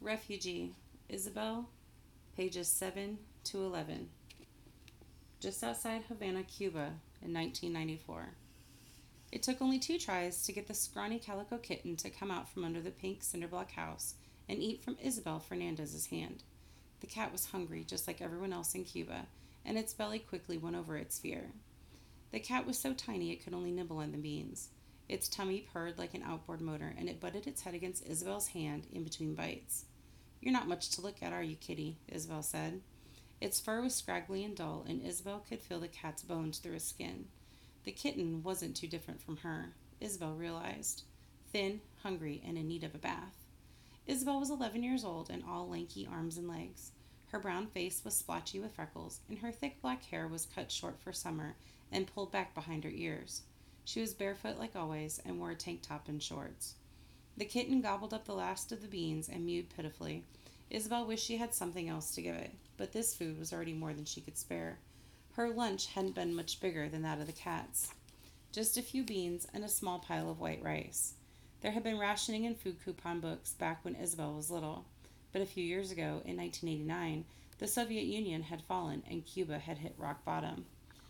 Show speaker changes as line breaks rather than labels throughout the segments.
Refugee, Isabel, pages 7 to 11. Just outside Havana, Cuba, in 1994. It took only 2 tries to get the scrawny calico kitten to come out from under the pink cinderblock house and eat from Isabel Fernandez's hand. The cat was hungry, just like everyone else in Cuba, and its belly quickly won over its fear. The cat was so tiny it could only nibble on the beans. Its tummy purred like an outboard motor, and it butted its head against Isabel's hand in between bites. "You're not much to look at, are you, kitty?" Isabel said. Its fur was scraggly and dull, and Isabel could feel the cat's bones through his skin. The kitten wasn't too different from her, Isabel realized. Thin, hungry, and in need of a bath. Isabel was 11 years old and all lanky arms and legs. Her brown face was splotchy with freckles, and her thick black hair was cut short for summer and pulled back behind her ears. She was barefoot like always and wore a tank top and shorts. The kitten gobbled up the last of the beans and mewed pitifully. Isabel wished she had something else to give it, but this food was already more than she could spare. Her lunch hadn't been much bigger than that of the cat's. Just a few beans and a small pile of white rice. There had been rationing in food coupon books back when Isabel was little, but a few years ago, in 1989, the Soviet Union had fallen and Cuba had hit rock bottom.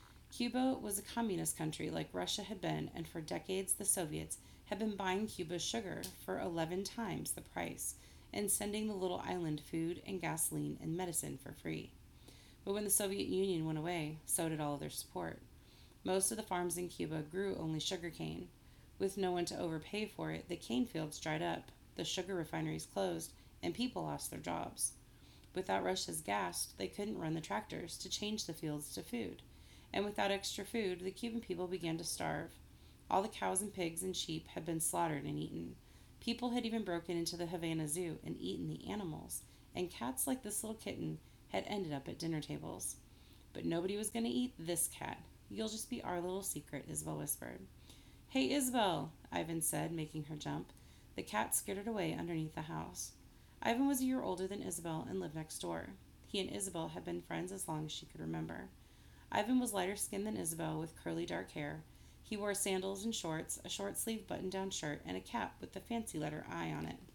Cuba was a communist country like Russia had been, and for decades the Soviets had been buying Cuba's sugar for 11 times the price and sending the little island food and gasoline and medicine for free. But when the Soviet Union went away, so did all of their support. Most of the farms in Cuba grew only sugar cane. With no one to overpay for it, the cane fields dried up, the sugar refineries closed, and people lost their jobs. Without Russia's gas, they couldn't run the tractors to change the fields to food. And without extra food, the Cuban people began to starve. All the cows and pigs and sheep had been slaughtered and eaten. People had even broken into the Havana Zoo and eaten the animals, and cats like this little kitten had ended up at dinner tables. But nobody was going to eat this cat. "You'll just be our little secret," Isabel whispered. "Hey, Isabel," Ivan said, making her jump. The cat skittered away underneath the house. Ivan was a year older than Isabel and lived next door. He and Isabel had been friends as long as she could remember. Ivan was lighter skinned than Isabel with curly dark hair. He wore sandals and shorts, a short sleeved button down shirt, and a cap with the fancy letter I on it,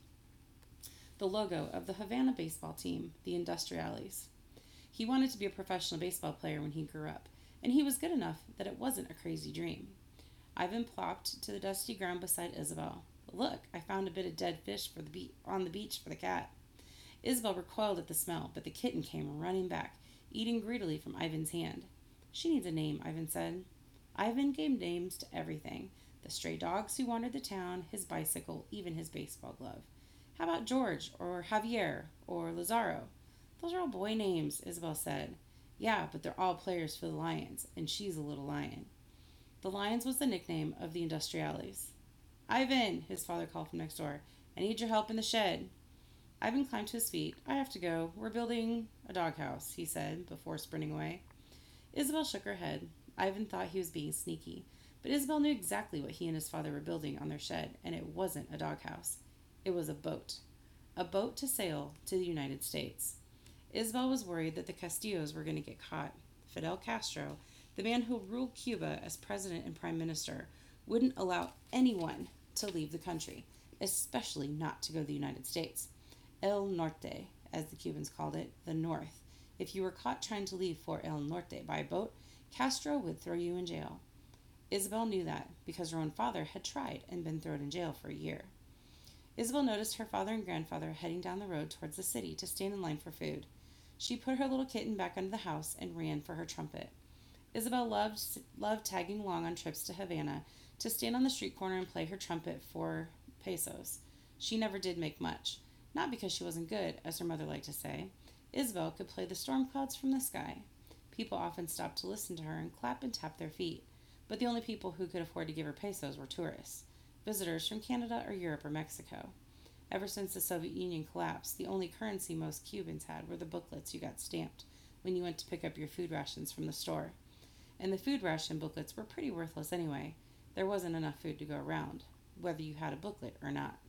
the logo of the Havana baseball team, the Industriales. He wanted to be a professional baseball player when he grew up, and he was good enough that it wasn't a crazy dream. Ivan plopped to the dusty ground beside Isabel. "Look, I found a bit of dead fish on the beach for the cat." Isabel recoiled at the smell, but the kitten came running back, eating greedily from Ivan's hand. "She needs a name," Ivan said. Ivan gave names to everything: the stray dogs who wandered the town, his bicycle, even his baseball glove. "How about George, or Javier, or Lazaro?" "Those are all boy names," Isabel said. "Yeah, but they're all players for the Lions, and she's a little lion." The Lions was the nickname of the Industriales. "Ivan," his father called from next door, "I need your help in the shed." Ivan climbed to his feet. "I have to go. We're building a doghouse," he said before sprinting away. Isabel shook her head. Ivan thought he was being sneaky, but Isabel knew exactly what he and his father were building on their shed, and it wasn't a doghouse. It was a boat. A boat to sail to the United States. Isabel was worried that the Castillos were going to get caught. Fidel Castro, the man who ruled Cuba as president and prime minister, wouldn't allow anyone to leave the country, especially not to go to the United States. El Norte, as the Cubans called it, the North. If you were caught trying to leave for El Norte by boat, Castro would throw you in jail. Isabel knew that because her own father had tried and been thrown in jail for a year. Isabel noticed her father and grandfather heading down the road towards the city to stand in line for food. She put her little kitten back under the house and ran for her trumpet. Isabel loved tagging along on trips to Havana to stand on the street corner and play her trumpet for pesos. She never did make much, not because she wasn't good, as her mother liked to say. Isabel could play the storm clouds from the sky. People often stopped to listen to her and clap and tap their feet, but the only people who could afford to give her pesos were tourists, visitors from Canada or Europe or Mexico. Ever since the Soviet Union collapsed, the only currency most Cubans had were the booklets you got stamped when you went to pick up your food rations from the store. And the food ration booklets were pretty worthless anyway. There wasn't enough food to go around, whether you had a booklet or not.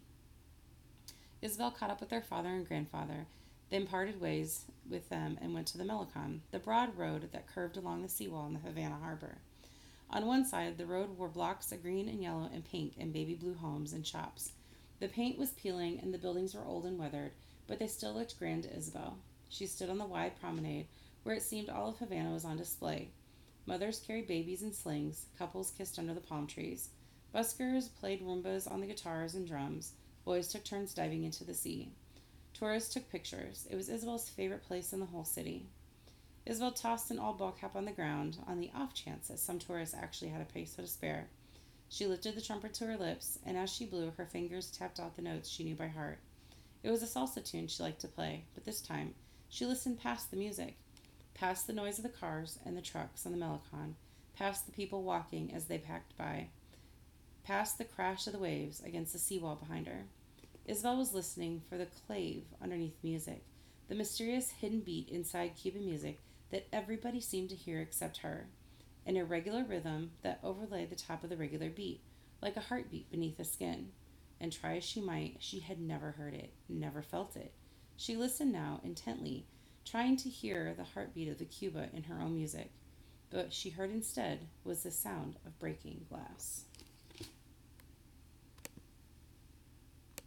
Isabel caught up with her father and grandfather, then parted ways with them and went to the Melicon, the broad road that curved along the seawall in the Havana harbor. On one side, the road wore blocks of green and yellow and pink and baby blue homes and shops. The paint was peeling and the buildings were old and weathered, but they still looked grand to Isabel. She stood on the wide promenade where it seemed all of Havana was on display. Mothers carried babies in slings, couples kissed under the palm trees. Buskers played rumbas on the guitars and drums. Boys took turns diving into the sea. Tourists took pictures. It was Isabel's favorite place in the whole city. Isabel tossed an old ball cap on the ground on the off chance that some tourists actually had a peso to spare. She lifted the trumpet to her lips, and as she blew, her fingers tapped out the notes she knew by heart. It was a salsa tune she liked to play, but this time she listened past the music, past the noise of the cars and the trucks on the Melicon, past the people walking as they passed by, past the crash of the waves against the seawall behind her. Isabel was listening for the clave underneath music, the mysterious hidden beat inside Cuban music that everybody seemed to hear except her, an irregular rhythm that overlaid the top of the regular beat, like a heartbeat beneath the skin. And try as she might, she had never heard it, never felt it. She listened now intently, trying to hear the heartbeat of the Cuba in her own music. But what she heard instead was the sound of breaking glass.